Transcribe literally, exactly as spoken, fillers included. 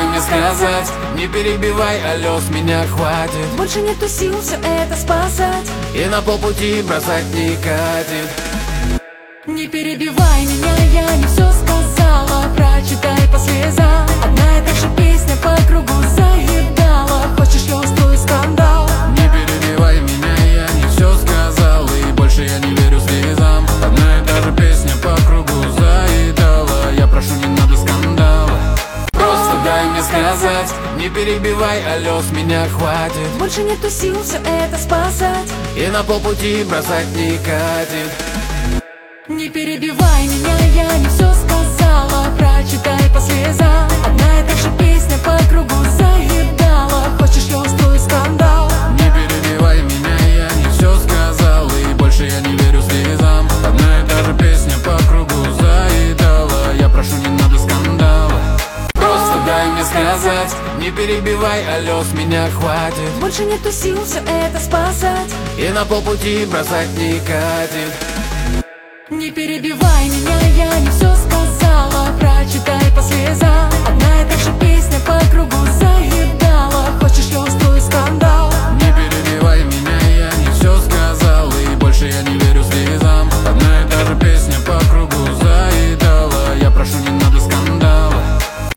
дай мне сказать, не перебивай, алло, с меня хватит. Больше нету сил все это спасать, и на полпути бросать не катит. Не перебивай меня, я не все сказала. Прочитай по слезам. Одна и та же песня по кругу заедала. Хочешь, я устрою скандал? Не перебивай меня, я не все сказал, и больше я не верю слезам. Одна и та же песня по кругу заедала. Я прошу, не надо скандала. Просто дай мне сказать, не перебивай, алло, с меня хватит. Больше нету сил все это спасать, и на полпути бросать не катит. Не перебивай меня, я не все сказала. Прочитай по слезам. Одна и та же песня по кругу заедала. Хочешь, я устрою скандал? Не перебивай меня, я не все сказал, и больше я не верю слезам. Одна и та же песня по кругу заедала. Я прошу, не надо скандала. Просто дай мне сказать, не перебивай, алло, с меня хватит. Больше нету сил все это спасать, и на полпути бросать не катит. Не перебивай меня, я не все сказала. Прочитай по слезам.